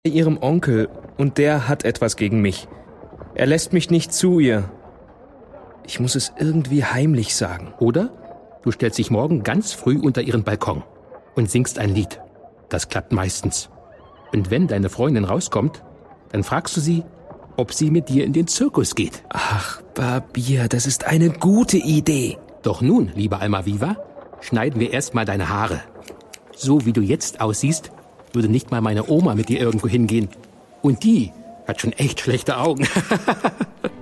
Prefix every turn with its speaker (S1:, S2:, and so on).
S1: Ihrem Onkel und der hat etwas gegen mich. Er lässt mich nicht zu ihr. Ich muss es irgendwie heimlich sagen.
S2: Oder du stellst dich morgen ganz früh unter ihren Balkon und singst ein Lied. Das klappt meistens. Und wenn deine Freundin rauskommt, dann fragst du sie, ob sie mit dir in den Zirkus geht.
S1: Ach, Barbier, das ist eine gute Idee.
S2: Doch nun, liebe Almaviva, schneiden wir erstmal deine Haare. So wie du jetzt aussiehst, würde nicht mal meine Oma mit dir irgendwo hingehen. Und die hat schon echt schlechte Augen.